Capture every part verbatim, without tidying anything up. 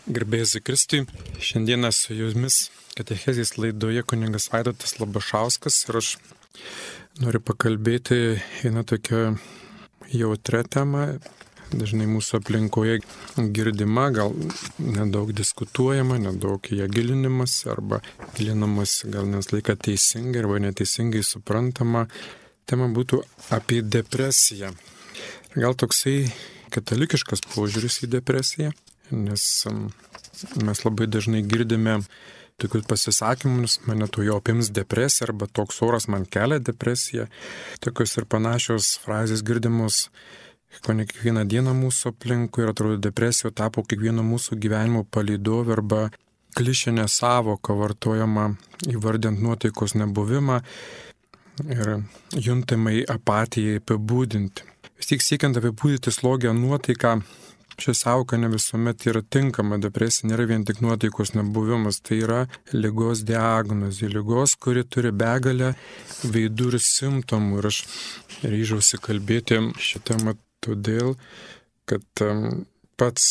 Garbėjus Kristui, šiandieną su jumis katechezės laidoje kunigas Vaidotas Labašauskas ir aš noriu pakalbėti vieną tokią jautrę temą, dažnai mūsų aplinkoje girdima, gal nedaug diskutuojama, nedaug ją gilinimas arba gilinamas gal nes laiką teisingai arba neteisingai suprantama. Tema būtų apie depresiją. Gal toksai katalikiškas požiūris į depresiją, nes mes labai dažnai girdime tokius pasisakymus, mane to jau apims depresija arba toks oras man kelia depresiją. Tokios ir panašios frazės girdimos ko ne kiekvieną dieną mūsų aplinkui ir atrodo depresija tapo kiekvieno mūsų gyvenimo palydovė arba klišinė sąvoka vartojama įvardint nuotaikos nebuvimą ir juntamai apatijai apibūdinti. Vis tik siekiant apibūdinti slogią nuotaiką, ši sąvoka ne visuomet yra tinkama. Depresija nėra vien tik nuotaikos nebuvimas, tai yra ligos diagnozė, ligos, kuri turi begalę veidų ir simptomų. Ir aš ryžausi kalbėti šią temą todėl, kad um, pats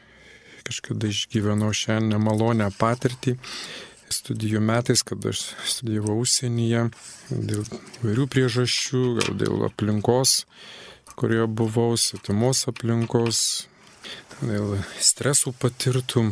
kažkada išgyvenau šią nemalonę patirtį studijų metais, kad aš studijavau užsienyje dėl įvairių priežasčių, gal dėl aplinkos, kurioje buvau, svetimos aplinkos, dėl stresų patirtų,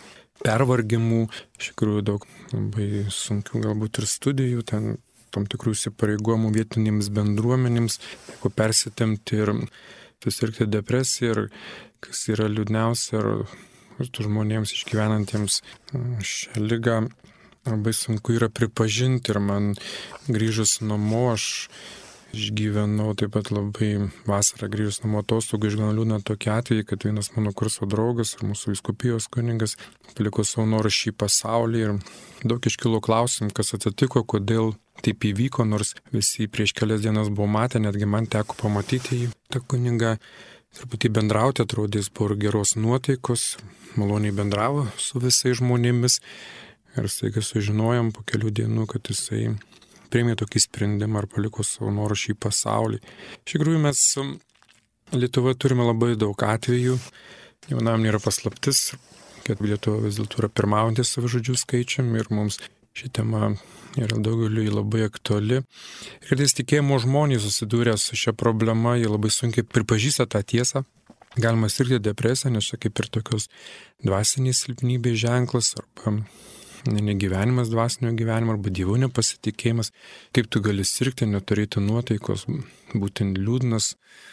pervargimų, iš tikrųjų daug labai sunkių galbūt ir studijų, ten tam tikrų įsipareigojimų vietinėms bendruomenėms, jeigu persitemti ir susirgti depresiją, ir kas yra liūdniausia, ir tų žmonėms išgyvenantiems šią ligą labai sunku yra pripažinti. Ir man grįžus namo, aš išgyvenau taip pat labai vasarą grįžus namo atostogų, išgyvenau liūdną tokį atvejį, kad vienas mano kurso draugas ir mūsų vyskupijos kunigas paliko savo norą šį pasaulį ir daug iškilo klausimų, kas atsitiko, kodėl taip įvyko, nors visi prieš kelias dienas buvo matę, netgi man teko pamatyti jį, tą kunigą, truputį bendrauti, atrodė jis buvo geros nuotaikos, maloniai bendravo su visais žmonėmis ir staiga sužinojom po kelių dienų, kad jisai priėmė tokį sprendimą ar paliko savo norą šį pasaulį. Iš tikrųjų mes Lietuvoje turime labai daug atvejų, jaunam nėra paslaptis, kad Lietuva vis dėlto yra pirmaujantis savižudžių skaičiumi ir mums ši tema yra daugeliui labai aktuali. Ir kartais tikėjimo žmonės susidūrę su šia problema, jie labai sunkiai pripažįsta tą tiesą. Galima sirgti depresiją, nes čia kaip ir tokios dvasinės silpnybės ženklas arba negyvenimas dvasinio gyvenimo arba Dievo nepasitikėjimas. Kaip tu gali sirgti, neturėti nuotaikos, būti liūdnas,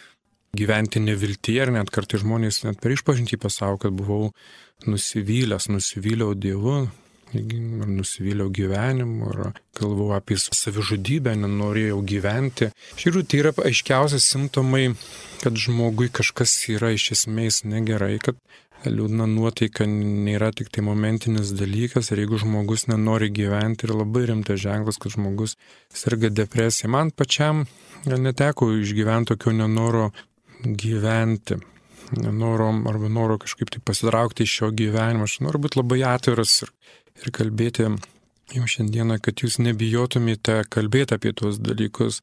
gyventi neviltyje, ir net kartais žmonės net per išpažintį pasako, kad buvau nusivylęs, nusivyliau Dievu, nusivyliau gyvenimu, ar galvojau apie savižudybę, nenorėjau gyventi. Iš tikrųjų, tai yra aiškiausias simptomai, kad žmogui kažkas yra iš esmės negerai, kad liūdna nuotaika nėra tik tai momentinis dalykas, ir jeigu žmogus nenori gyventi, yra labai rimtas ženklas, kad žmogus serga depresija. Man pačiam neteko išgyventi tokio nenoro gyventi, nenoro arba noro kažkaip tai pasitraukti iš šio gyvenimo. Aš noriu būti labai atviras ir, ir kalbėti jums šiandieną, kad jūs nebijotumėte kalbėti apie tuos dalykus.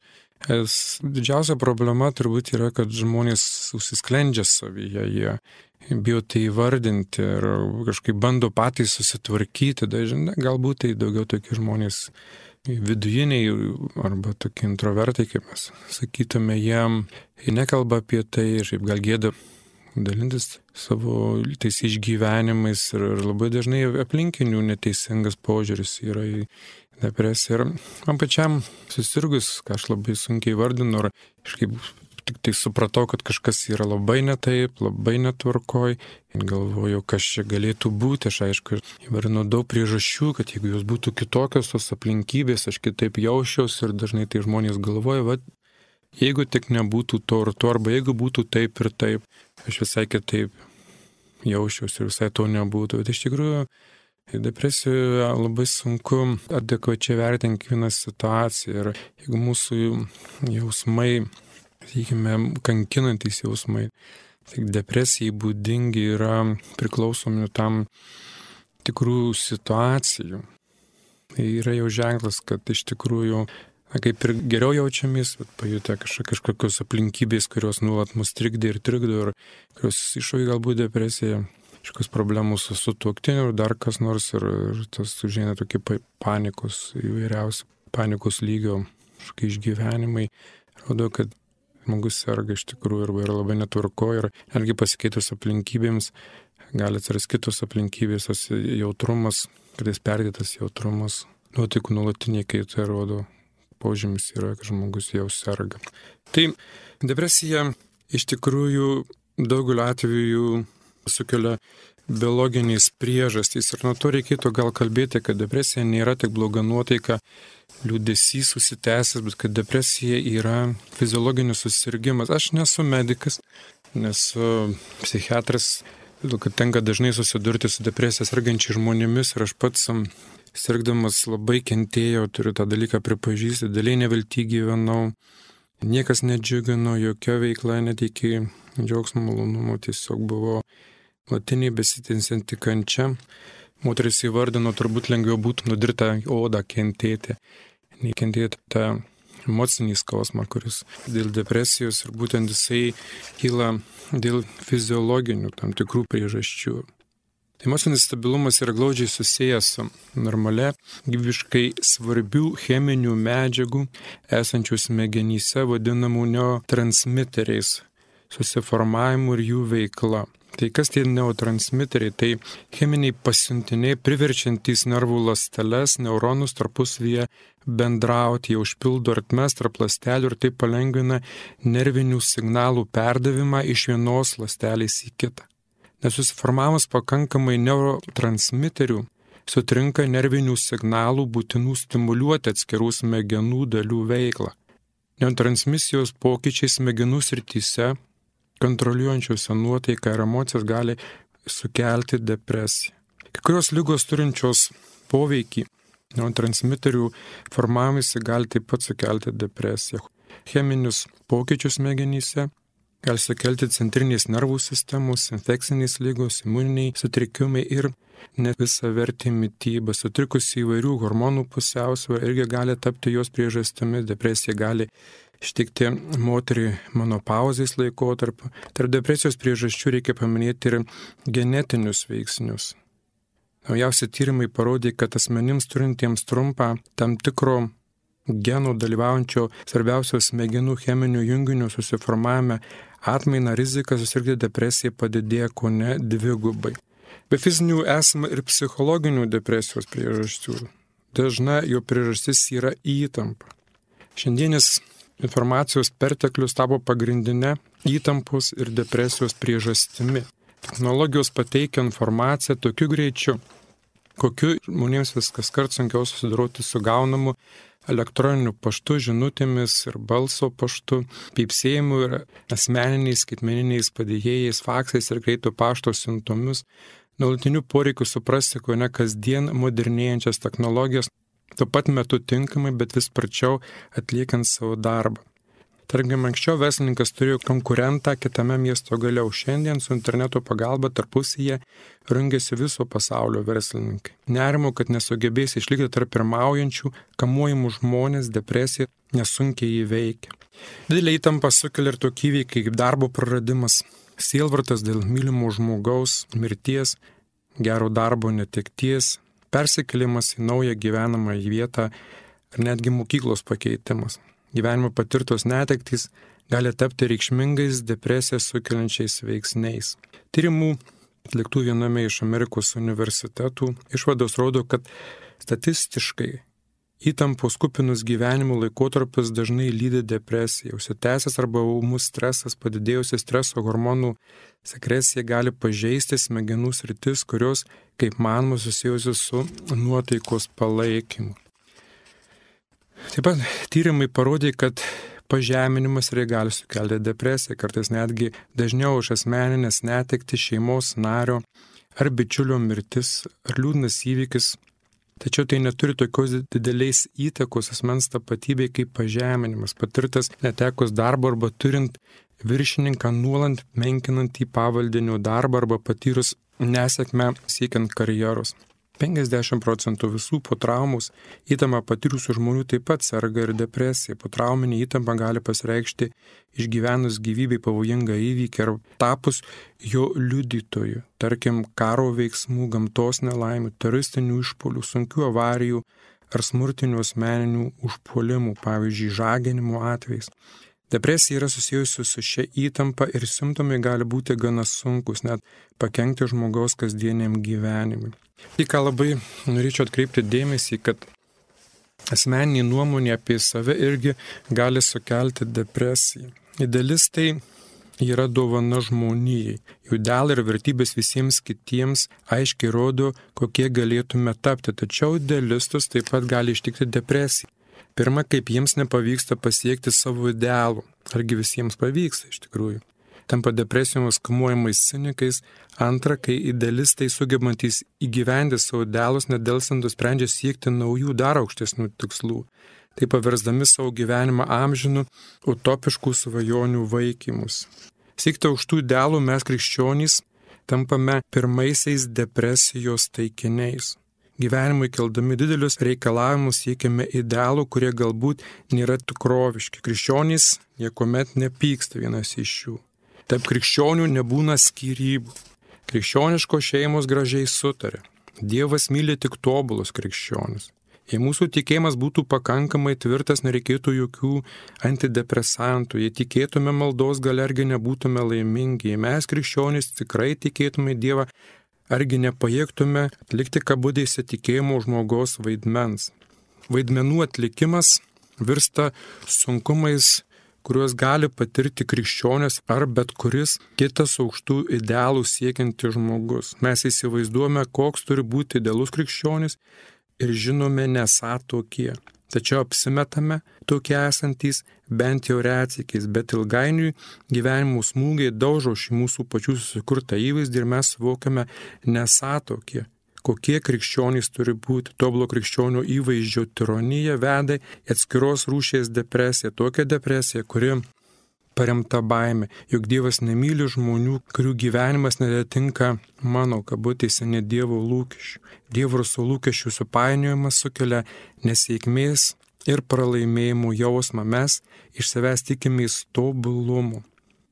Es didžiausia problema turbūt yra, kad žmonės užsisklendžia savyje, jie bijo tai įvardinti ir kažkaip bando patys susitvarkyti. Dažnai galbūt tai daugiau tokie žmonės vidujiniai arba tokie introvertai, kaip mes sakytume, jie nekalba apie tai, šiaip gal gėda dalintis savo tais išgyvenimais ir, ir labai dažnai aplinkinių neteisingas požiūris yra į depresiją. Ir man pačiam susirgus, ką aš labai sunkiai vardinu, ir kažkaip tik tai supratau, kad kažkas yra labai netaip, labai netvarkoj. Ir galvoju, kas čia galėtų būti. Aš aišku įvardinu daug priežasčių, kad jeigu jos būtų kitokios tos aplinkybės, aš kitaip jausčiausi, ir dažnai tai žmonės galvoja, va, jeigu tik nebūtų to ir to, arba jeigu būtų taip ir taip, aš visai kitaip jausčiausi ir visai to nebūtų. Bet iš tikrųjų, depresijoje labai sunku adekvačiai vertinti kiekvieną situaciją. Ir jeigu mūsų jausmai, sakykime, kankinantys jausmai, tik depresijai būdingi yra priklausomi tam tikrų situacijų. Tai yra jau ženklas, kad iš tikrųjų na, kaip ir geriau jaučiamės, bet pajutę kažkokios aplinkybės, kurios nuolat mus trikdė ir trikdo, ir kurios iššaukia galbūt depresiją. kažkokios problemos su sutuoktiniu ir dar kas nors ir, ir tas užeina tokie panikos, įvairiausi panikos lygio kažkokie išgyvenimai. Rodo, kad žmogus serga iš tikrųjų ir yra labai netvarko ir netgi pasikeitus aplinkybėms gali atsirasti kitos aplinkybės, tas jautrumas, kad jis perdėtas jautrumas, nuotaikų nuolatiniai kaitai rodo, požymis yra, kad žmogus jau serga. Tai depresija iš tikrųjų daugeliu atveju sukelia biologiniais priežastys ir nuo to reikėtų gal kalbėti, kad depresija nėra tik bloga nuotaika, liūdesys susitęsęs, bet kad depresija yra fiziologinis susirgimas. Aš nesu medikas, nesu psichiatras, kad tenka dažnai susidurti su depresija sergančiai žmonėmis ir aš pats sirgdamas labai kentėjau, turiu tą dalyką pripažįsti, dėliai nevilty gyvenau, niekas nedžiugino, jokia veikla neteikė džiaugsmo malonumo, tiesiog buvo latiniai besitęsianti kančia. Moteris įvardino, turbūt lengviau būtų nudirtą odą kentėti, nei kentėti tą emocinį skausmą, kuris dėl depresijos ir būtent jisai kyla dėl fiziologinių tam tikrų priežasčių. Emocinis stabilumas yra glaudžiai susijęs su normalia, gyvybiškai svarbių cheminių medžiagų esančių smegenyse vadinamų neurotransmiteriais, susiformavimu ir jų veikla. Tai kas tie neurotransmiteriai? Tai cheminiai pasiuntiniai priverčiantys nervų ląsteles, neuronus tarpusavyje bendrauti, jie užpildo ertmes tarp ląstelių ir tai palengvina nervinių signalų perdavimą iš vienos ląstelės į kitą. Nesusiformavus pakankamai neurotransmiterių, sutrinka nervinių signalų būtinų stimuliuoti atskirų smegenų dalių veiklą. Neurotransmisijos pokyčiai smegenų srityse kontroliuojančiuose nuotaiką ir emocijas gali sukelti depresiją. Kai kurios ligos turinčios poveikį neurotransmiterių formavimąsi gali taip pat sukelti depresiją. Cheminius pokyčius smegenyse gali sukelti centrinės nervų sistemos, infekcinės ligos, imuniniai sutrikimai ir nevisavertė mityba, sutrikusi įvairių hormonų pusiausvyrą irgi gali tapti jos priežastimi. Depresija gali ištikti moterį menopauzės laikotarpiu. Tarp depresijos priežasčių reikia paminėti ir genetinius veiksnius. Naujausi tyrimai parodė, kad asmenims turintiems trumpą tam tikro genų dalyvaujančio svarbiausios smegenų cheminių junginių susiformavime atmaina rizika susirgti depresiją padidėja kone dvigubai. Be fizinių esama ir psichologinių depresijos priežasčių. Dažna jo priežastis yra įtampa. Šiandienis informacijos perteklius tapo pagrindinė įtampos ir depresijos priežastimi. Technologijos pateikia informaciją tokiu greičiu, kokiu žmonėms viskas kart sunkiau susidoroti su gaunamu elektroniniu paštu, žinutėmis ir balso paštu, pypsėjimu ir asmeniniais skaitmeniniais padėjėjais, faksais ir greito pašto siuntomis, nuolatiniu poreikiu suprasti, ko ne kasdien modernėjančias technologijas, tuo pat metu tinkamai, bet vis sparčiau atliekant savo darbą. Tarkim, anksčiau verslininkas turėjo konkurentą kitame miesto gale, o šiandien su interneto pagalba tarpusyje rungiasi viso pasaulio verslininkai. Nerimo, kad nesugebės išlikti tarp pirmaujančių, kamuojamų žmonės, depresija nesunkiai įveikia. Didelė įtampa sukelia ir tokie įvykiai kaip darbo praradimas, sielvartas dėl mylimo žmogaus, mirties, gero darbo netekties, persikėlimas į naują gyvenamą vietą ar netgi mokyklos pakeitimas. Gyvenimo patirtos netektys gali tapti reikšmingais depresiją sukeliančiais veiksniais. Tyrimų atliktų viename iš Amerikos universitetų išvados rodo, kad statistiškai įtampos kupinus gyvenimo laikotarpis dažnai lydi depresiją. Užsitęsęs arba ūmus stresas, padidėjusi streso hormonų sekresija gali pažeisti smegenų sritis, kurios, kaip manoma, susijusios su nuotaikos palaikymu. Taip pat tyrimai parodė, kad pažeminimas ir gali sukelti depresiją, kartais netgi dažniau už asmeninės netekti šeimos nario ar bičiulio mirtis ar liūdnas įvykis. Tačiau tai neturi tokios dideliais įtakos asmens tapatybei kaip pažeminimas, patirtas netekus darbo arba turint viršininką nuolant menkinant į pavaldinių darbą arba patyrus nesėkmę siekiant karjeros. penkiasdešimt procentų visų po traumos įtampą patyrusių žmonių taip pat serga ir depresija. Po trauminė įtampa gali pasireikšti išgyvenus gyvybei pavojingą įvykį ar tapus jo liudytoju, tarkim karo veiksmų, gamtos nelaimių, teroristinių išpuolių, sunkių avarijų ar smurtinių asmeninių užpuolimų, pavyzdžiui, žaginimo atvejais. Depresija yra susijusi su šia įtampa ir simptomai gali būti gana sunkus, net pakenkti žmogaus kasdieniam gyvenimui. Tai ką labai norėčiau atkreipti dėmesį, kad asmeninė nuomonė apie save irgi gali sukelti depresiją. Idealistai yra dovana žmonijai. Jų idealai ir vertybės visiems kitiems aiškiai rodo, kokie galėtume tapti, tačiau idealistus taip pat gali ištikti depresija. Pirma, kaip jiems nepavyksta pasiekti savo idealų. Argi visiems pavyksta iš tikrųjų. Tampa depresijomis kamuojamais cinikais. Antra, kai idealistai sugebantys įgyvendinti savo idealus, nedelsant sprendžia siekti naujų dar aukštesnių tikslų. Tai paversdami savo gyvenimą amžinų utopiškų svajonių vaikymus. Siekti aukštų idealų mes krikščionys tampame pirmaisiais depresijos taikiniais. Gyvenimui keldami didelius reikalavimus siekiame idealų, kurie galbūt nėra tikroviški. Krikščionys niekuomet nepyksta vienas iš jų. Tarp krikščionių nebūna skyrybų. Krikščioniškos šeimos gražiai sutarė. Dievas myli tik tobulus krikščionis. Jei mūsų tikėjimas būtų pakankamai tvirtas, nereikėtų jokių antidepresantų. Jei tikėtume maldos galia, argi nebūtume laimingi. Jei mes krikščionys tikrai tikėtume Dievą, argi nepajėgtume atlikti kabutėse tikėjimo žmogaus vaidmens. Vaidmenų atlikimas virsta sunkumais, kuriuos gali patirti krikščionis ar bet kuris kitas aukštų idealų siekiantis žmogus. Mes įsivaizduojame, koks turi būti idealus krikščionis ir žinome nesą tokie. Tačiau apsimetame tokie esantys bent jau retsykiais, bet ilgainiui gyvenimo smūgiai daužo šį mūsų pačių susikurtą įvaizdį ir mes suvokiame nesą tokie, kokie krikščionys turi būti. Tobulo krikščionio įvaizdžio tironija veda į atskiros rūšies depresiją, tokią depresiją, kuri paremta baime, jog Dievas nemyli žmonių, kurių gyvenimas neatitinka mano kabutėse ne Dievo lūkesčių. Dievo ir savo lūkesčių supainiojimas sukelia nesėkmės ir pralaimėjimų jausmą. Mes iš savęs tikimės tobulumo.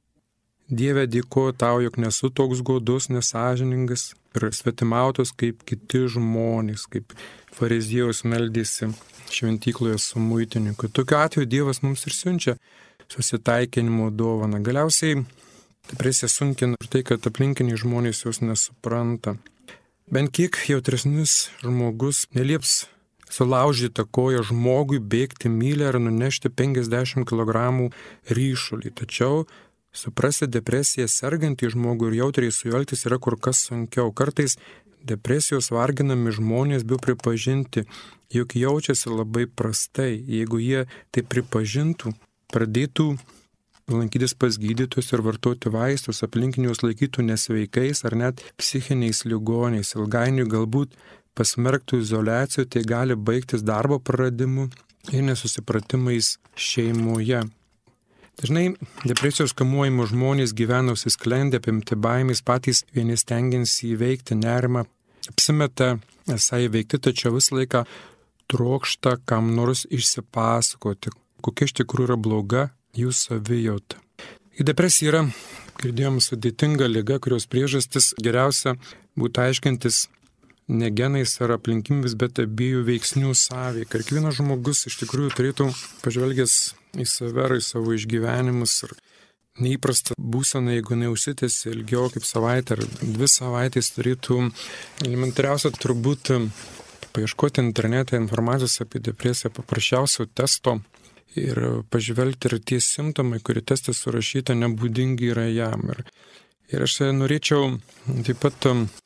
Dieve, dėkoju tau, jog nesu toks godus, nesąžiningas ir svetimautas kaip kiti žmonės, kaip fariziejus meldėsi šventykloje su muitininku. Tokiu atveju Dievas mums ir siunčia susitaikinimo dovaną. Galiausiai depresija sunkina ir tai, kad aplinkiniai žmonės jos nesupranta. Bent kiek jautresnis žmogus nelieps sulaužytą koją žmogui bėgti mylę ar nunešti penkiasdešimt kilogramų ryšulį. Tačiau suprasti depresiją sergantį žmogų ir jautriai su juo elgtis yra kur kas sunkiau. Kartais depresijos varginami žmonės bijo pripažinti, jog jaučiasi labai prastai. Jeigu jie tai pripažintų, pradėtų lankytis pas gydytojus ir vartoti vaistus, aplinkinius laikytų nesveikais ar net psichiniais ligoniais. Ilgainiui galbūt pasmerktų izoliacijų, tai gali baigtis darbo praradimu ir nesusipratimais šeimoje. Dažnai depresijos kamuojami žmonės gyvena užsisklendę, apimti baimės, patys vieni stengiasi įveikti nerimą, apsimeta esą įveikti, tačiau visą laiką trokšta kam nors išsipasakoti, kokia iš tikrųjų yra bloga jų savijauta. Depresija yra, girdėjom, sudėtinga liga, kurios priežastis geriausia būtų aiškintis ne genais ar aplinkybėmis, bet abiejų veiksnių sąveika. Ir kiekvienas žmogus iš tikrųjų turėtų pažvelgęs į save ir į savo išgyvenimus ir neįprastą būseną, jeigu neužsitęsi ilgiau kaip savaitę ar dvi savaitės, turėtų elementariausia turbūt paieškoti internete informacijos apie depresiją, paprasčiausio testo ir pažvelgti, ir tie simptomai, kurie testas surašyta, nebūdingi yra jam. Ir, ir aš norėčiau taip pat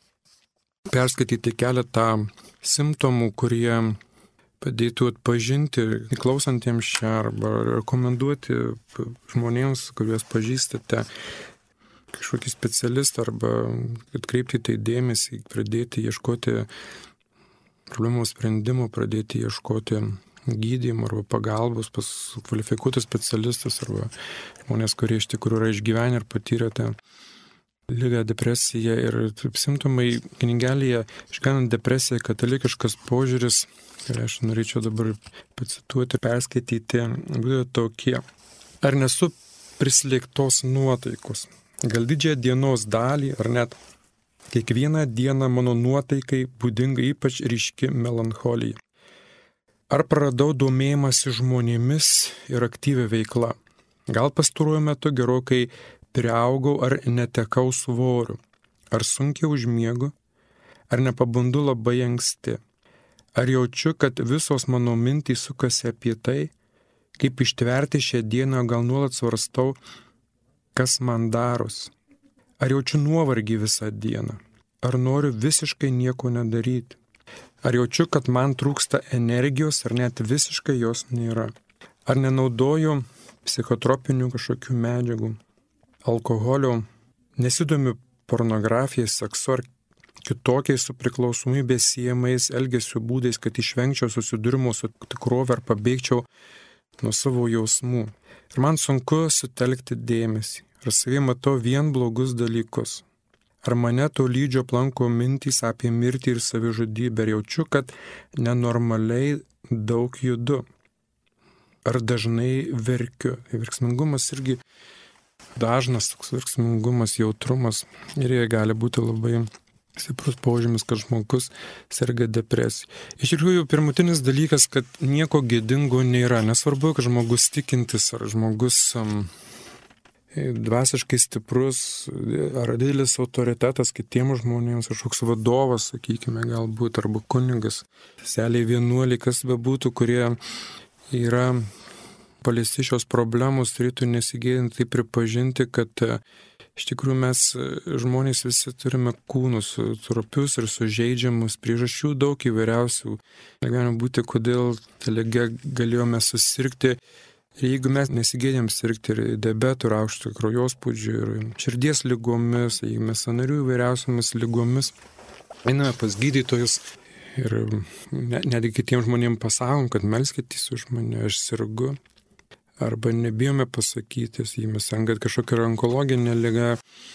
perskaityti keletą simptomų, kurie padėtų atpažinti klausantiems šią arba rekomenduoti žmonėms, kuriuos pažįstate, kažkokį specialistą arba atkreipti tai dėmesį, pradėti ieškoti problemų sprendimų, pradėti ieškoti gydymo arba pagalbos pas kvalifikuotus specialistus arba žmonės, kurie iš tikrųjų yra išgyvenę ir patyrę tą ligą depresiją ir simptomai knygelėje Išganant depresiją katalikiškas požiūris, ir aš norėčiau dabar pacituoti, perskaityti, būtų tokie. Ar nesu prislėgtos nuotaikos? Gal didžiąją dienos dalį, ar net kiekvieną dieną mano nuotaikai būdinga ypač ryški melancholija? Ar praradau domėjimąsi žmonėmis ir aktyvę veiklą? Gal pastaruoju metu gerokai priaugau ar netekau svorių? Ar sunkiai užmiegu? Ar nepabundu labai anksti? Ar jaučiu, kad visos mano mintys sukasi apie tai, kaip ištverti šią dieną, gal nuolat svarstau, kas man daros? Ar jaučiu nuovargį visą dieną? Ar noriu visiškai nieko nedaryti? Ar jaučiu, kad man trūksta energijos, ar net visiškai jos nėra? Ar nenaudoju psichotropinių kažkokių medžiagų, alkoholio, nesidomiu pornografija, seksu ar kitokiais su priklausomybės siejamais elgesio būdais, kad išvengčiau susidūrimo su tikrove ar pabeigčiau nuo savo jausmų. Ir man sunku sutelkti dėmesį. Ar savie matau vien blogus dalykus? Ar mane to lydžio aplanko mintys apie mirtį ir savižudybę? Ir jaučiu, kad nenormaliai daug judu. Ar dažnai verkiu? Verksmingumas irgi dažnas toks verksmingumas, jautrumas. Ir jie gali būti labai stiprus požymis, kad žmogus serga depresija. Iš tikrųjų, pirmutinis dalykas, kad nieko gėdingo nėra. Nesvarbu, kad žmogus tikintis ar žmogus um, dvasiškai stiprus, ar didelis autoritetas kitiems žmonėms, kažkoks vadovas, sakykime, galbūt, arba kunigas, seseliai vienuoliai, kas bebūtų, kurie yra paliesti šios problemos, turėtų nesigėdinti tai pripažinti, kad iš tikrųjų mes žmonės visi turime kūnus trapius ir sužeidžiamus, priežasčių daug įvairiausių. Gali būti, kodėl ta liga galėjome susirgti. Ir jeigu mes nesigėdėm sirgti ir diabetų, ir aukšto kraujospūdžių, ir širdies lygomis, jeigu mes sąnarių įvairiausiamis lygomis, einame pas gydytojus ir netgi kitiems žmonėms pasakom, kad melskitės už mane, aš sirgu. Arba nebijome pasakyti, jei mes sengat kažkokią onkologinę ligą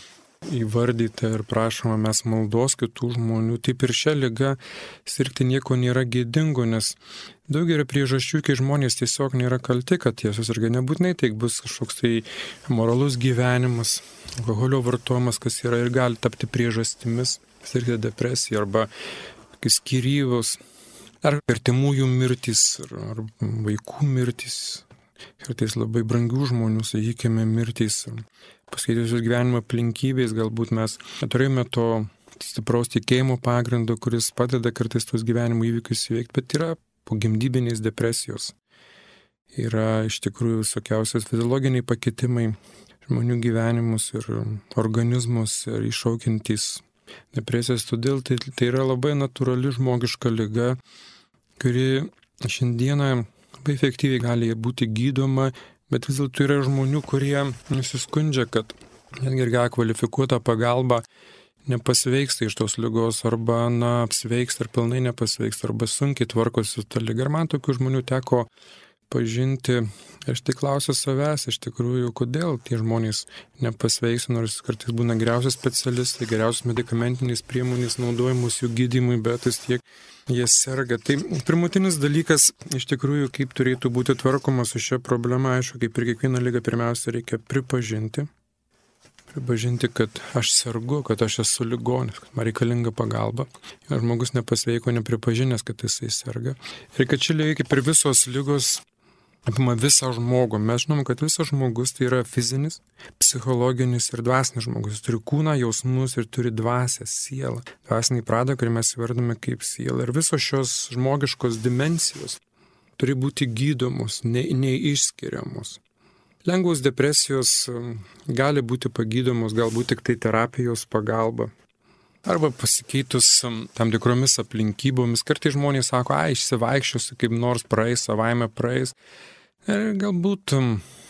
įvardytą ir prašoma mes maldos kitų žmonių, taip ir šią ligą sirgti nieko nėra gėdingo, nes daugelį priežasčių, kai žmonės tiesiog nėra kalti, kad jie susirga, nebūtinai tai bus kažkoks tai moralus gyvenimas, alkoholio vartojimas, kas yra ir gali tapti priežastimis sirgti depresiją, arba skyrybos, ar artimųjų mirtys, ar, ar vaikų mirtys. Kartais labai brangių žmonių, sakykime, mirtys, pasikeitusios gyvenimo aplinkybės, galbūt mes neturėjome to stipraus tikėjimo pagrindo, kuris padeda kartais tos gyvenimo įvykius įveikti, bet yra pogimdybinės depresijos. Yra iš tikrųjų visokiausios fiziologiniai pakitimai žmonių gyvenimus ir organizmus ir iššaukiantys depresijas. Todėl tai, tai yra labai natūrali žmogiška liga, kuri šiandieną labai efektyviai gali būti gydoma, bet vis dėlto yra žmonių, kurie nusiskundžia, kad netgi ir gal kvalifikuota pagalba nepasveiksta iš tos ligos, arba na, apsveiksta ar pilnai nepasveiksta, arba sunkiai tvarkosi su ta liga. Ir man tokių žmonių teko pažinti. Aš tik klausiu savęs, iš tikrųjų, kodėl tie žmonės nepasveiksta, nors kartais būna geriausios specialistai, geriausios medikamentinės priemonės naudojamos jų gydymui, bet vis tiek jie serga. Tai pirmutinis dalykas, iš tikrųjų, kaip turėtų būti tvarkoma su šia problema, aišku, kaip ir kiekvieną ligą, pirmiausia, reikia pripažinti. Pripažinti, kad aš sergu, kad aš esu ligonis, kad man reikalinga pagalba. Ir žmogus nepasveiko, nepripažinęs, kad jisai serga. Ir kad ši liga, kaip ir visos ligos, apima visą žmogų. Mes žinom, kad visas žmogus tai yra fizinis, psichologinis ir dvasinis žmogus. Jis turi kūną, jausmus ir turi dvasią, sielą. Dvasinį pradą, kurį mes įvardome kaip sielą. Ir visos šios žmogiškos dimensijos turi būti gydomos, ne, neišskiriamos. Lengvos depresijos gali būti pagydomos galbūt tik tai terapijos pagalba. Arba pasikeitus tam tikromis aplinkybomis. Kartais žmonės sako, ai, išsivaikščiosiu, kaip nors praeis, savaime praeis. Ir galbūt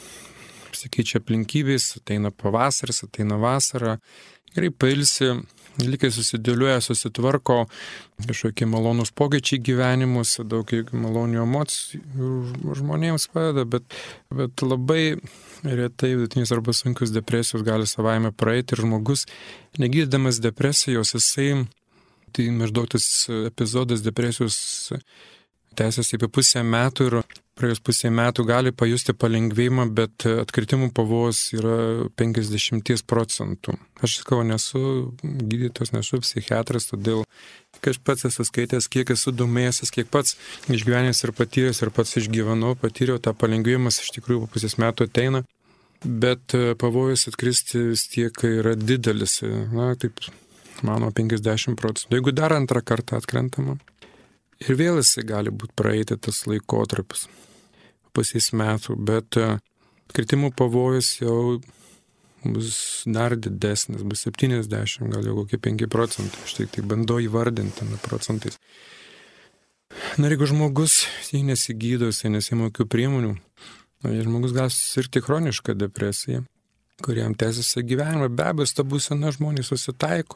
pasikeičia aplinkybės, ateina pavasaris, ateina vasara. Gerai pailsi, lygiai susidėliuoja, susitvarko kažkokie malonūs pokyčiai gyvenimuose, daug malonių emocijų žmonėms padeda, bet, bet labai retai vidutinės arba sunkios depresijos gali savaime praeiti ir žmogus, negydydamas depresijos, jisai, tai maždaug tas epizodas depresijos tęsiasi apie pusę metų ir praėjus pusę metų gali pajusti palengvėjimą, bet atkritimų pavojus yra penkiasdešimt procentų. Aš sakau, nesu gydytojas, nesu psichiatras, todėl kai aš pats esu skaitęs, kiek esu domėjęs, kiek pats išgyvenęs ir patyręs ir pats išgyvenau, patyriau tą palengvėjimas, iš tikrųjų po pusės metų ateina, bet pavojus atkristi vis tiek yra didelis, na taip, mano penkiasdešimt procentų. Jeigu dar antrą kartą atkrentama, ir vėl jisai gali būti praeiti tas laikotarpis, pusės metų, bet kritimų pavojus jau bus dar didesnis, bus septyniasdešimt, gal jau kokie penki procentai, aš tik tai bandau įvardinti na, procentais. Na ir jeigu žmogus, jei nesigydo, jisai nesima jokių priemonių, na, žmogus gali susirgti chronišką depresiją, kuriam tęsiasi gyvenimą, be abejo, ta būsena žmonės susitaiko.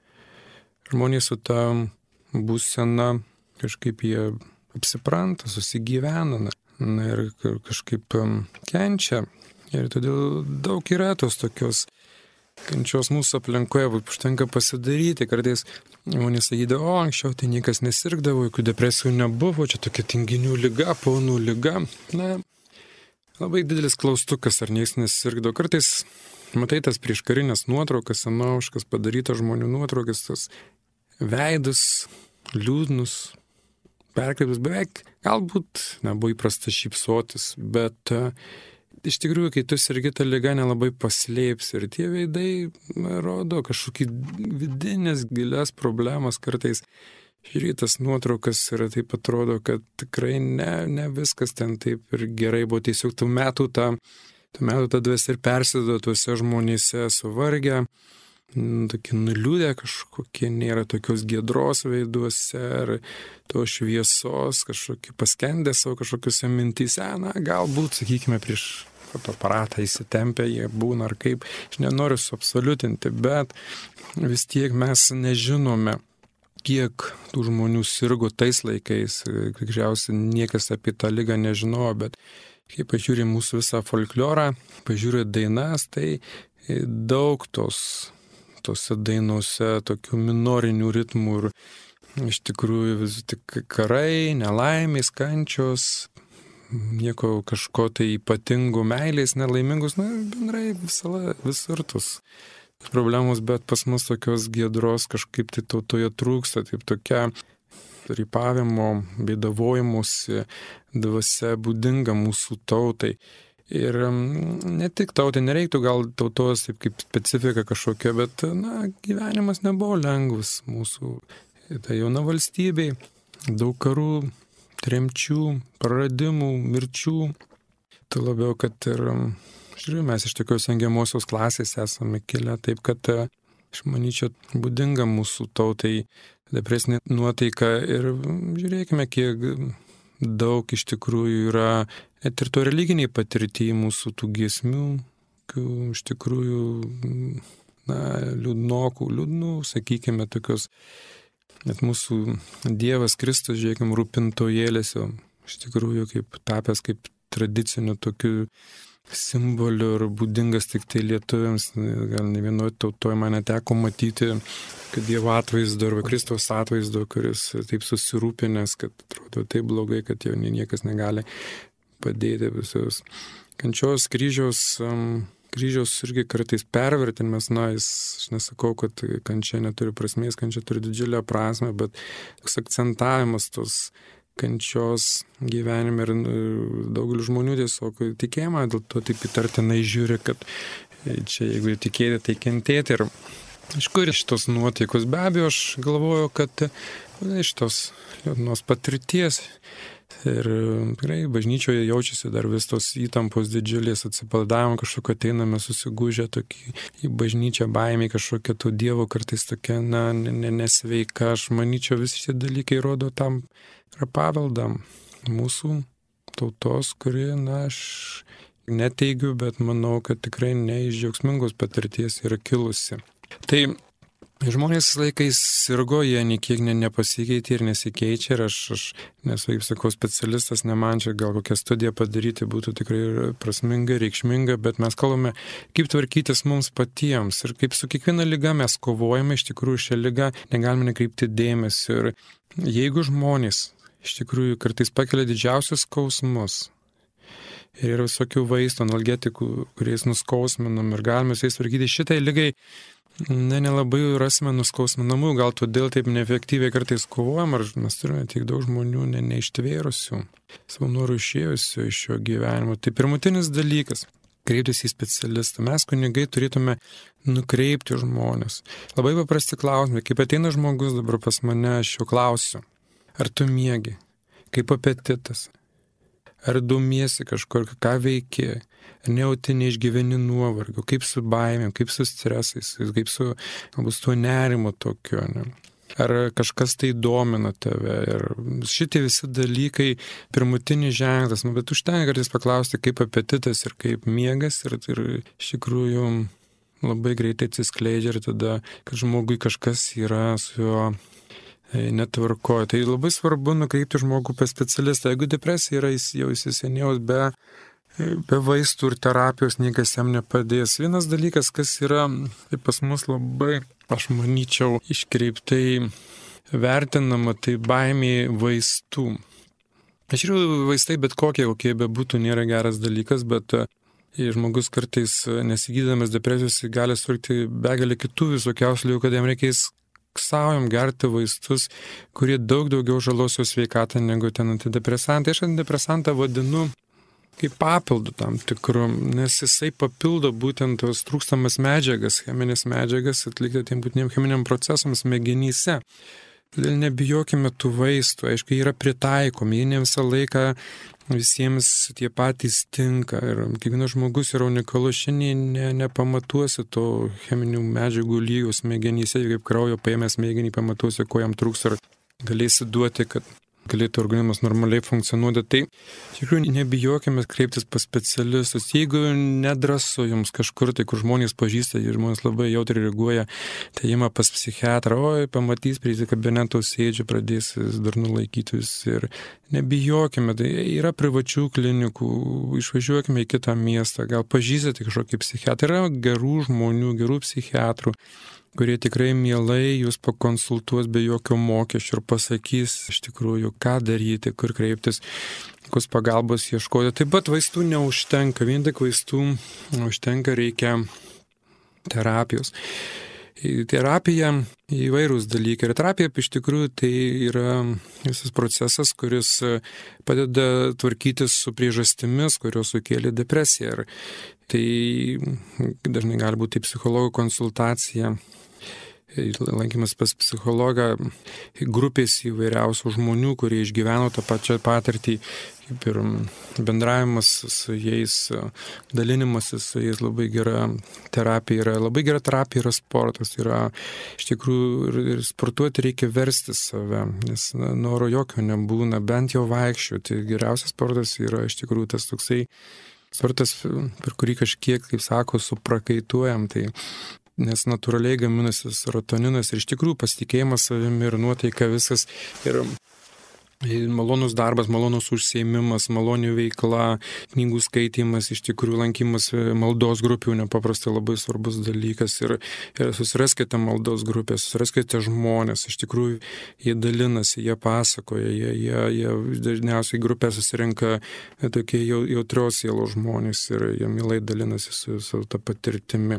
Žmonės su ta būsena kažkaip jie apsipranta, susigyvena na, na, ir kažkaip kenčia. Ir todėl daug yra tos tokios kančios mūsų aplinkoje, užtenka pasidaryti. Kartais žmonės sakydavo, o anksčiau tai niekas nesirgdavo, jokių depresijų nebuvo, čia tokia tinginių liga, paunų liga. Na, labai didelis klaustukas, ar niekas nesirgdavo. Kartais matai tas prieškarinės nuotraukas, senoviškas padarytas žmonių nuotraukas, tas veidus, liūdnus, perkreipus, beveik galbūt nebuvo įprasta šypsotis, bet uh, iš tikrųjų, kai tu sergi tą ligą, nelabai paslėps ir tie veidai na, rodo kažkokį vidinės gilias problemas kartais. Žiūrėtas nuotraukas ir taip atrodo, kad tikrai ne, ne viskas ten taip ir gerai buvo, tiesiog tų metų ta, tų metų ta dvasia ir persido tuose žmonėse suvargę. Tokie nuliūdę kažkokie, nėra tokios giedros veiduose ar to šviesos, kažkokie paskendę savo kažkokiuose mintyse, na galbūt, sakykime, prieš fotoaparatą įsitempę jie būna ar kaip, aš nenoriu suabsoliutinti, bet vis tiek mes nežinome, kiek tų žmonių sirgo tais laikais, tikriausiai niekas apie tą ligą nežinojo, bet kai pažiūrė mūsų visą folklorą, pažiūrė dainas, tai daug tos tose dainose tokių minorinių ritmų ir iš tikrųjų vis tik karai, nelaimės, kančios, nieko kažko tai ypatingų meilės, nelaimingus, na, bendrai visala, visur tos problemos, bet pas mus tokios giedros kažkaip tai tautoje trūksta, taip tokia rypavimo, bėdavojimuose dvasia būdinga mūsų tautai. Ir ne tik tautai, nereiktų gal tautos taip kaip specifika kažkokia, bet na, gyvenimas nebuvo lengvas mūsų. Tai jauna valstybė, daug karų, tremčių, praradimų, mirčių. Tai labiau, kad ir, žiūrėjau, mes iš tokios engiamosios klasės esame kilę, taip kad, aš manyčiau, būdinga mūsų tautai depresinė nuotaika ir žiūrėkime, kiek daug iš tikrųjų yra net ir to religiniai patirtį mūsų tų giesmių, iš tikrųjų, na, liūdnokų, liūdnų, sakykime, tokios, net mūsų Dievas Kristus, žiūrėkime, rūpintojėlėse, iš tikrųjų, kaip tapęs kaip tradiciniu tokiu simboliu ir būdingas tik tai lietuviams, gal ne vienoje tautoje man neteko matyti, kad Dievo atvaizdo arba Kristaus atvaizdo, kuris taip susirūpinęs, kad atrodo taip blogai, kad jau niekas negali padėti visus. Kančios kryžiaus, um, kryžiaus irgi kartais pervertinimas, na, jis, aš nesakau, kad kančia neturi prasmės, kančia turi didžiulę prasmę, bet toks akcentavimas tos kančios gyvenime ir daugelis žmonių tiesiog tikėjimą, dėl to taip įtartinai žiūri, kad čia jeigu tikėti, tai kentėti. Ir iš kur iš tos nuotaikos? Be abejo, aš galvoju, kad iš tos liūdnos patirties ir tikrai bažnyčioje jaučiasi dar vis tos įtampos didžiulės, atsipaldavimo kažkokio ateiname susigūžę tokį į bažnyčią baimį, kažkokio to Dievo kartais tokia, na, nesveika. Aš manyčiau, visi šie dalykai rodo tam yra paveldam mūsų tautos, kuri, na, aš neteigiu, bet manau, kad tikrai ne iš džiaugsmingos patirties yra kilusi. Tai Žmonės visą laiką sirgo, jie niekiek ne, nepasikeitė ir nesikeičia ir aš, aš nesu, kaip sakau, specialistas, ne man čia gal kokią studiją padaryti būtų tikrai prasminga, reikšminga, bet mes kalbame, kaip tvarkytis mums patiems ir kaip su kiekviena liga mes kovojame, iš tikrųjų šią ligą negalime nekreipti dėmesio ir jeigu žmonės iš tikrųjų kartais pakelia didžiausius skausmus ir yra visokių vaistų, analgetikų, kuriais nuskausminam ir galime su jais tvarkyti šitai ligai, Ne, nelabai rasime nuskausminamų, gal todėl taip neefektyviai kartais kovojam, ar mes turime tiek daug žmonių ne, neištvėrusių, savo norų išėjusių iš šio gyvenimo. Tai pirmutinis dalykas - kreiptis į specialistą. Mes kunigai turėtume nukreipti žmonės. Labai paprasti klausimai. Kaip ateina žmogus dabar pas mane, aš jo klausiu. Ar tu miegi? Kaip apetitas? Ar domiesi kažkur, ką veiki? Ar nejauti neišgyveni nuovargio? Kaip su baimėm, kaip su stresais, kaip su galbūt su tuo nerimo tokiu? Ne? Ar kažkas tai domina tave? Ir šitie visi dalykai pirmutinis ženklas. Nu, bet užtenka kartais paklausti, kaip apetitas ir kaip miegas. Ir, ir iš tikrųjų labai greitai atsiskleidžia ir tada, kad žmogui kažkas yra su juo netvarkoja. Tai labai svarbu nukreipti žmogų pas specialistą. Jeigu depresija yra jau įsisenėjus be, be vaistų ir terapijos, niekas jam nepadės. Vienas dalykas, kas yra tai pas mus labai, aš manyčiau, iškreiptai vertinama, tai baimė vaistų. Aš žiūriu, vaistai bet kokie, kokie bebūtų, nėra geras dalykas, bet žmogus kartais nesigydamas depresijos gali surgti begalę kitų visokiausių ligų, kad jam reikės saujam gerti vaistus, kurie daug daugiau žalos jo sveikatą negu ten antidepresantai. Aš antidepresantą vadinu kaip papildu tam tikru, nes jisai papildo būtent tos trūkstamas medžiagas, cheminės medžiagas atlikti tiem būtiniem cheminiam procesams smegenyse. Todėl nebijokime tų vaistų, aišku, yra pritaikomi, jie ne visą laiką visiems tie patys tinka ir kiekvienas žmogus yra unikalus, šiandien ne, nepamatuosi to cheminių medžiagų lygos smegenyse, kaip kraujo paėmęs smegenį, pamatuosi, ko jam trūks ir galėsi duoti, kad galėtų organizmas normaliai funkcionuoti. Tai iš tikrųjų nebijokime kreiptis pas specialistus. Jeigu nedrąsu jums kažkur, tai kur žmonės pažįsta ir žmonės labai jautriai reaguoja, tai ima pas psichiatrą, oi, pamatys prie kabineto sėdžiu, pradės dar nulaikytis ir nebijokime. Tai yra privačių klinikų, išvažiuokime į kitą miestą, gal pažįstate kažkokį psichiatrą, yra gerų žmonių, gerų psichiatrų, kurie tikrai mielai jūs pakonsultuos be jokio mokesčio ir pasakys iš tikrųjų, ką daryti, kur kreiptis, kokios pagalbos ieškoti. Taip pat vaistų neužtenka, vien tik vaistų neužtenka, reikia terapijos. Terapija įvairūs dalykai. Ir terapija iš tikrųjų tai yra visas procesas, kuris padeda tvarkytis su priežastimis, kurios sukėlė depresiją. Ir tai dažnai gali būti psichologo konsultacija, lankymas pas psichologą, grupės įvairiausių žmonių, kurie išgyveno tą pačią patirtį, kaip ir bendravimas su jais, dalinimasis su jais, labai gera terapija yra. Labai gera terapija yra sportas. Yra, iš tikrųjų, ir, ir sportuoti reikia versti save, nes na, noro jokio nebūna, bent jau vaikščioti. Geriausias sportas yra iš tikrųjų tas toksai sportas, per kurį kažkiek, kaip sako, suprakaituojam. Tai nes natūraliai gaminasi serotoninas ir iš tikrųjų pasitikėjimas savimi ir nuotaika visas ir malonus darbas, malonus užsiėmimas, maloni veikla, knygų skaitymas, iš tikrųjų lankymas maldos grupių nepaprastai labai svarbus dalykas ir, ir susiraskite maldos grupės, susiraskite žmonės, iš tikrųjų jie dalinasi, jie pasakoja, jie, jie, jie dažniausiai grupė susirenka tokie jautrios sielos žmonės ir jie mielai dalinasi su, su ta patirtimi.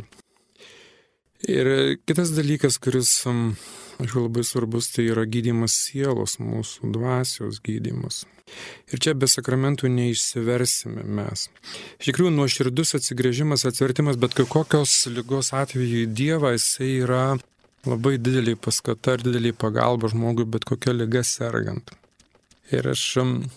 Ir kitas dalykas, kuris, aišku, labai svarbus, tai yra gydymas sielos, mūsų dvasios gydymas. Ir čia be sakramentų neišsiversime mes. Iš tikrųjų, nuoširdus atsigręžimas, atsivertimas, bet kokios ligos atveju į Dievą, jisai yra labai didelį paskata ir didelį pagalba žmogui, bet kokia liga sergant. Ir aš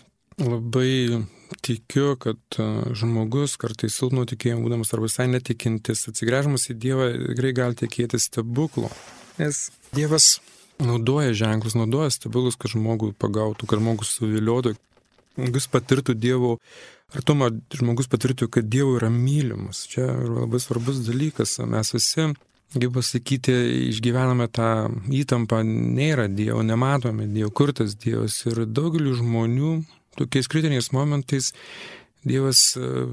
labai tikiu, kad žmogus kartais silpno tikėjimo būdamas arba visai netikintis, atsigręžimas į Dievą tikrai gali tikėti stebuklo. Nes Dievas naudoja ženklus, naudoja stebuklus, kad žmogų pagautų, kad žmogus suviliotų, žmogus patirtų Dievo artumą, žmogus patirtų, kad Dievo yra mylimas. Čia yra labai svarbus dalykas. Mes visi kaip pasakyti, išgyvename tą įtampą, nėra Dievo, nematome Dievo, kur tas Dievas. Ir daugeliu žmonių tokiais kritiniais momentais Dievas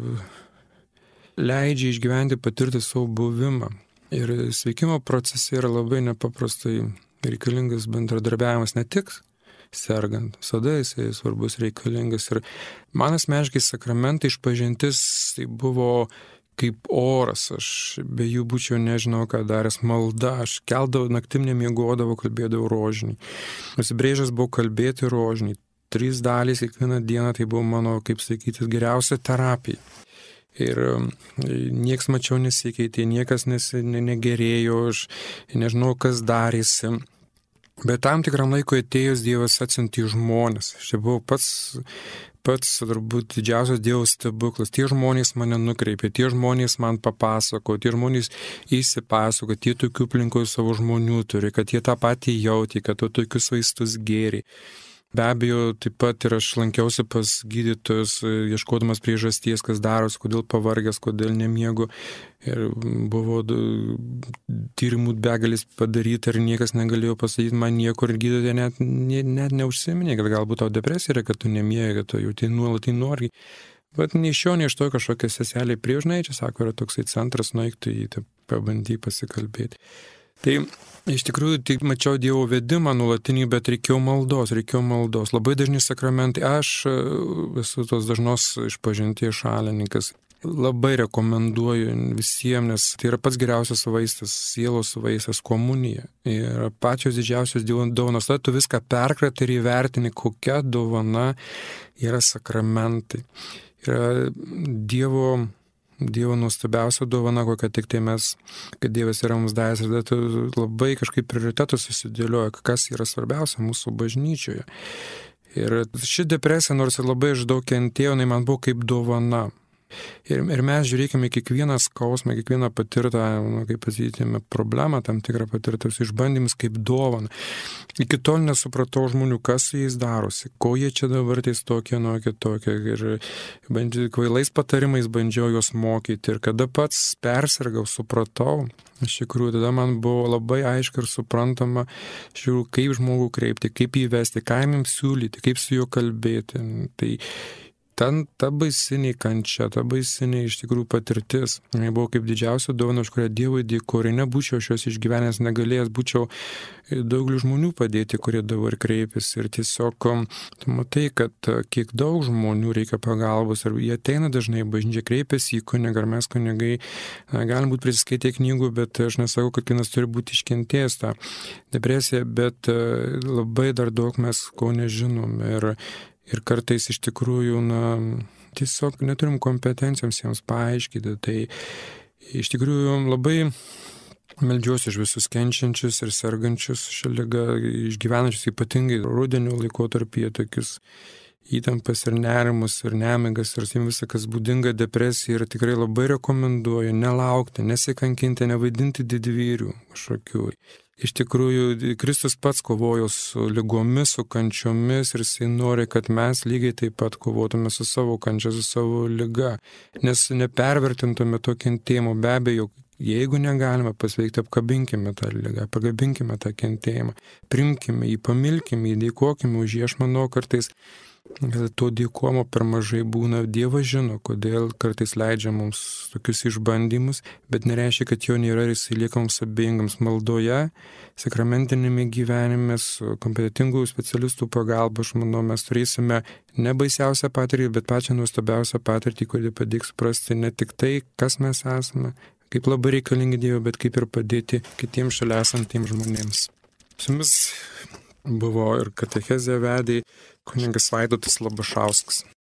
leidžia išgyventi, patirti savo buvimą. Ir sveikimo procese yra labai nepaprastai reikalingas bendradarbiavimas, ne tik sergant, visada jisai svarbus, reikalingas. Ir man asmeniškai sakramentai išpažintis tai buvo kaip oras, aš be jų būčiau nežinau ką daręs, malda, aš keldavau, naktim nemiegodavau, kalbėdavau rožinį. Nusibrėžęs buvau kalbėti rožinį. Trys dalys kiekvieną dieną, tai buvo mano, kaip sakyti, geriausia terapija. Ir nieks mačiau nesikeitė, niekas nes, ne, negerėjo, aš nežinau, kas darėsi. Bet tam tikram laikui atėjus Dievas atsiuntė žmonės. Aš buvau pats, pats turbūt didžiausias Dievo stebuklas. Tie žmonės mane nukreipė, tie žmonės man papasako, tie žmonės įsipasako, tie tokių aplinkoj savo žmonių turi, kad jie tą patį jautė, kad to tokius vaistus gėrė. Be abejo, taip pat ir aš lankiausi pas gydytojus, ieškodamas priežasties, kas darosi, kodėl pavargęs, kodėl nemiegu. Ir buvo tyrimų begalis padaryti ir niekas negalėjo pasakyti man nieko ir gydytojai net, net neužsiminė, kad galbūt tau depresija yra, kad tu nemiegi, kad tu jauti nuolatinį nuovargį. Bet nei iš šio, nei iš to kažkokia seselė priežnai, čia sako, yra toksai centras, nueik, tai, tai pabandy pasikalbėti. Tai iš tikrųjų tai mačiau Dievo vedimą nuolatinį, bet reikėjo maldos, reikėjo maldos. Labai dažni sakramentai, aš esu tos dažnos išpažinties šalininkas. Labai rekomenduoju visiems, nes tai yra pats geriausias vaistas, sielos vaistas, komunija. Ir pačios didžiausios Dievo dovanos. Tada tu viską perkratai ir įvertini, kokia dovana yra sakramentai. Yra Dievo Dievo nuostabiausia dovana, kokia tik tai mes, kad Dievas yra mums davęs, ir tada labai kažkaip prioritetus susidėlioja, kas yra svarbiausia mūsų bažnyčioje. Ir ši depresija, nors ir labai aš daug kentėjau, jinai man buvo kaip dovana. Ir, ir mes žiūrėkime kiekvieną skausmą, kiekvieną patirtą, nu, kaip pasakykime, problemą, tam tikrą patirtus išbandymus kaip dovaną. Iki tol nesupratau žmonių, kas su jais darosi, ko jie čia dabar tais tokie, nuo kitokie. Ir bandžiau, kvailais patarimais bandžiau juos mokyti. Ir kada pats persirgau, supratau, iš tikrųjų, tada man buvo labai aišku ir suprantama, žiūrėjau, kaip žmogų kreipti, kaip jį vesti, ką jam siūlyti, kaip su juo kalbėti. Tai ten ta baisinė kančia, ta baisinė iš tikrųjų patirtis. Tai buvo kaip didžiausia dovana, už kurią Dievui dėkoju. Nebūčiau šios išgyvenęs, negalėjęs, būčiau daugeliu žmonių padėti, kurie dabar kreipiasi. Ir tiesiog tu matai, kad kiek daug žmonių reikia pagalbos. Ir jie ateina dažnai į bažnyčią, kreipiasi į kunigą, ar mes kunigai galim būti prisiskaitę knygų, bet aš nesakau, kad kiekvienas turi būti iškentėjęs tą depresiją, bet labai dar daug mes ko nežinom. Ir Ir kartais iš tikrųjų, na, tiesiog neturim kompetencijoms jiems paaiškyti. Tai iš tikrųjų labai meldžiuosi už visus kenčiančius ir sergančius šią ligą, išgyvenančius ypatingai rudenio laikotarpyje tokius įtampas ir nerimus ir nemigas ir visą, kas būdinga depresija. Ir tikrai labai rekomenduoju nelaukti, nesikankinti, nevaidinti didvyrių kažkokių. Iš tikrųjų, Kristus pats kovojo su ligomis, su kančiomis ir jisai nori, kad mes lygiai taip pat kovotume su savo kančia, su savo liga. Nes nepervertintume to kentėjimo. Be abejo, jeigu negalime pasveikti, apkabinkime tą ligą, pagabinkime tą kentėjimą, primkime jį, pamilkime jį, dėkokime už jį. Aš manau, kartais to dėkomo per mažai būna. Dievas žino, kodėl kartais leidžia mums tokius išbandymus, bet nereiškia, kad jo nėra ir jisai lieka mums abejingams maldoje, sakramentinėme gyvenime, su kompetentingų specialistų pagalba. Aš manau, mes turėsime ne baisiausią patirtį, bet pačią nuostabiausią patirtį, kuri padėks suprasti ne tik tai, kas mes esame, kaip labai reikalingi Dievui, bet kaip ir padėti kitiems šalia esantiems žmonėms. Su jumis buvo ir katechezę vedė kunigas Vaidotas Labašauskas.